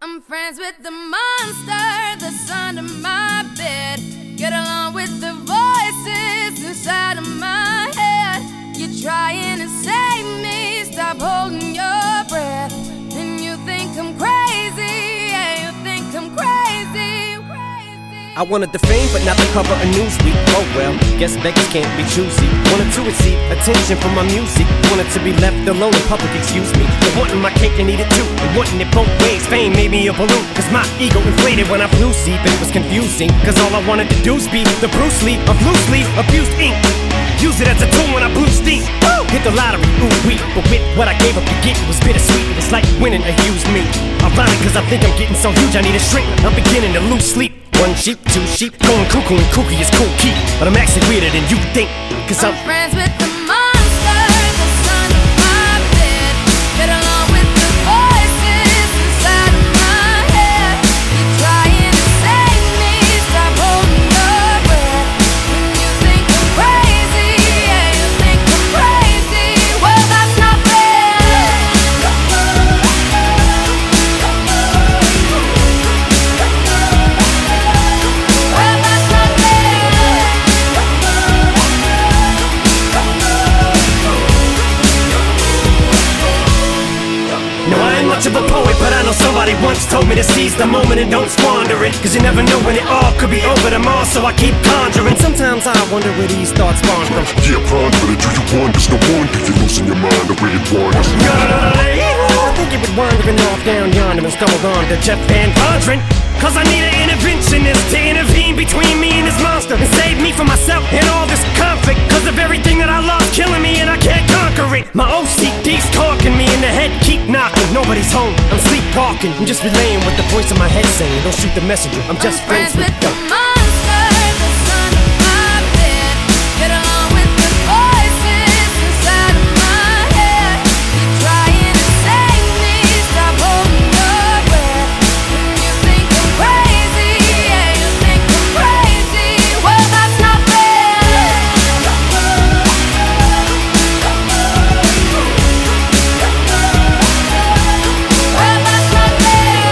I'm friends with the monster that's under my bed. Get along with the voices inside of my head. You're trying to save me, stop holding your breath. And you think I'm crazy, yeah, you think I'm crazy. I wanted the fame, but not the cover of Newsweek. Oh well, guess beggars can't be choosy. Wanted to receive attention from my music. Wanted to be left alone in public, excuse me. But wanting my cake and eat it too, and wanting it both ways. Fame made me a balloon, cause my ego inflated when I flew see. But it was confusing, cause all I wanted to do was be the Bruce Lee of loosely abused ink. Use it as a tool when I blew steam. Woo! Hit the lottery, ooh wee. But with what I gave up to get, it was bittersweet. It was like winning a used me. Ironic, cause I think I'm getting so huge I need a shrink. I'm beginning to lose sleep. One sheep, two sheep, going cuckoo and kooky is cool key. But I'm actually weirder than you think, cause I'm friends with the monster that's under my bed. Get along with the voices inside of my head. You're trying to save me, stop holding your breath. And you think I'm crazy, yeah, you think I'm crazy. Well, that's not fair. Much of a poet, but I know somebody once told me to seize the moment and don't squander it. Cause you never know when it all could be over tomorrow, so I keep conjuring. Sometimes I wonder where these thoughts spawn from. Yeah, ponder it, do you wonder? No wonder you're losing your mind the way it wanders. I think it was wandering off down yonder and stumbled on to Jeff Van Vondren. Cause I need an interventionist to intervene between me and this monster and save me from myself and all this conflict. Cause of everything that I love killing me and I can't conquer it. My OCD's talking me in the head, keep knocking. Nobody's home, I'm sleepwalking. I'm just relaying what the voice in my head saying. Don't shoot the messenger, I'm just friends with the monster that's under my bed. Get along with the voices inside of my head. You're trying to save me, stop holding your breath. And you think I'm crazy, yeah, you think I'm crazy. Well, that's not fair. Well, that's not fair.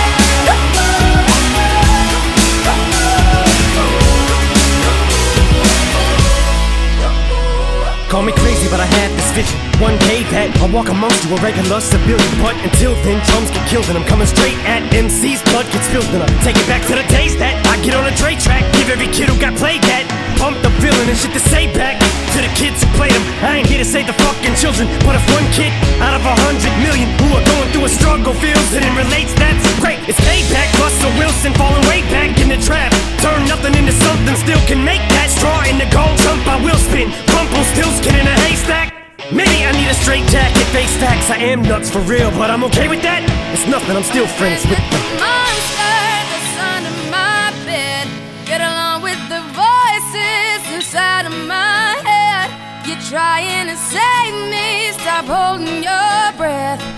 Call me crazy, but I had this vision. One day that I'll walk amongst you, a regular civilian. But until then, drums get killed and I'm coming straight at MC's blood gets spilled. And I take it back to the days that I get on a Dre track. Give every kid who got played that pump the feeling and shit to say back to the kids who played them. I ain't here to save the fucking children, but if one kid out of 100 million who are going through a struggle feels it and relates, that's great. It's payback. Russell Wilson falling way back in the trap. Turn nothing into something, still can make that straw in the gold. Jump, I will spin. Rumpelstiltskin in a haystack. Maybe I need a straight jacket, face facts. I am nuts for real, but I'm okay with that. It's nothing, I'm still friends with the monster that's under my bed. Get along with the voices inside of my head. You're trying to save me, stop holding your breath.